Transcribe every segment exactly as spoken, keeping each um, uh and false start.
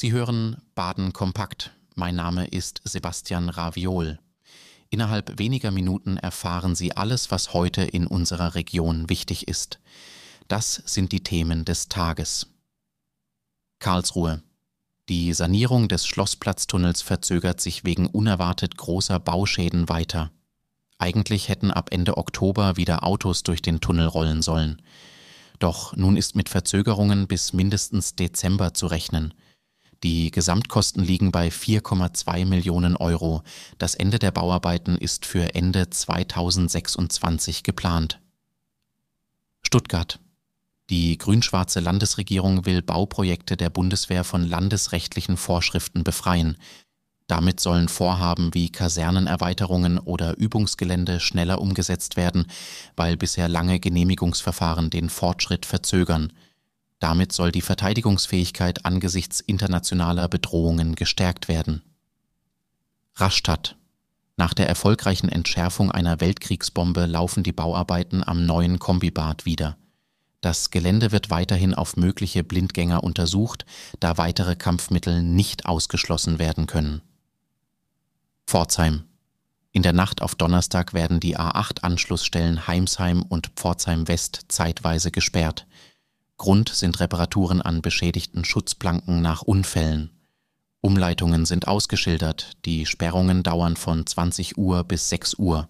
Sie hören Baden kompakt. Mein Name ist Sebastian Raviol. Innerhalb weniger Minuten erfahren Sie alles, was heute in unserer Region wichtig ist. Das sind die Themen des Tages. Karlsruhe. Die Sanierung des Schlossplatztunnels verzögert sich wegen unerwartet großer Bauschäden weiter. Eigentlich hätten ab Ende Oktober wieder Autos durch den Tunnel rollen sollen. Doch nun ist mit Verzögerungen bis mindestens Dezember zu rechnen. Die Gesamtkosten liegen bei vier Komma zwei Millionen Euro. Das Ende der Bauarbeiten ist für Ende zweitausendsechsundzwanzig geplant. Stuttgart. Die grün-schwarze Landesregierung will Bauprojekte der Bundeswehr von landesrechtlichen Vorschriften befreien. Damit sollen Vorhaben wie Kasernenerweiterungen oder Übungsgelände schneller umgesetzt werden, weil bisher lange Genehmigungsverfahren den Fortschritt verzögern. Damit soll die Verteidigungsfähigkeit angesichts internationaler Bedrohungen gestärkt werden. Rastatt. Nach der erfolgreichen Entschärfung einer Weltkriegsbombe laufen die Bauarbeiten am neuen Kombibad wieder. Das Gelände wird weiterhin auf mögliche Blindgänger untersucht, da weitere Kampfmittel nicht ausgeschlossen werden können. Pforzheim. In der Nacht auf Donnerstag werden die A acht Anschlussstellen Heimsheim und Pforzheim West zeitweise gesperrt. Grund sind Reparaturen an beschädigten Schutzplanken nach Unfällen. Umleitungen sind ausgeschildert, die Sperrungen dauern von zwanzig Uhr bis sechs Uhr.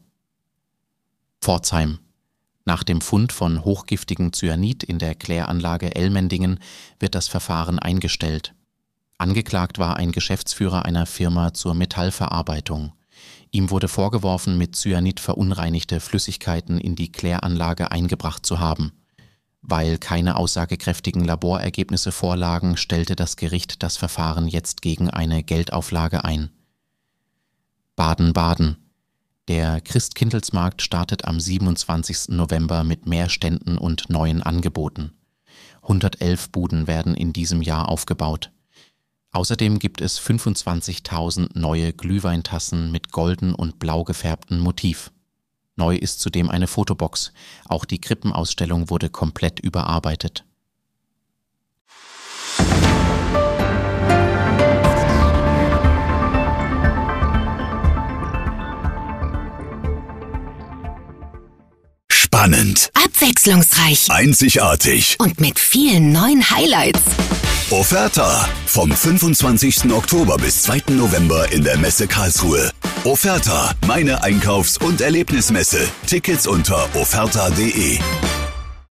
Pforzheim. Nach dem Fund von hochgiftigem Cyanid in der Kläranlage Ellmendingen wird das Verfahren eingestellt. Angeklagt war ein Geschäftsführer einer Firma zur Metallverarbeitung. Ihm wurde vorgeworfen, mit Cyanid verunreinigte Flüssigkeiten in die Kläranlage eingebracht zu haben. Weil keine aussagekräftigen Laborergebnisse vorlagen, stellte das Gericht das Verfahren jetzt gegen eine Geldauflage ein. Baden-Baden. Der Christkindlesmarkt startet am siebenundzwanzigsten November mit mehr Ständen und neuen Angeboten. hundertelf Buden werden in diesem Jahr aufgebaut. Außerdem gibt es fünfundzwanzigtausend neue Glühweintassen mit golden und blau gefärbtem Motiv. Neu ist zudem eine Fotobox. Auch die Krippenausstellung wurde komplett überarbeitet. Spannend, abwechslungsreich, einzigartig und mit vielen neuen Highlights. Offerta vom fünfundzwanzigsten Oktober bis zweiten November in der Messe Karlsruhe. Offerta, meine Einkaufs- und Erlebnismesse. Tickets unter offerta punkt de.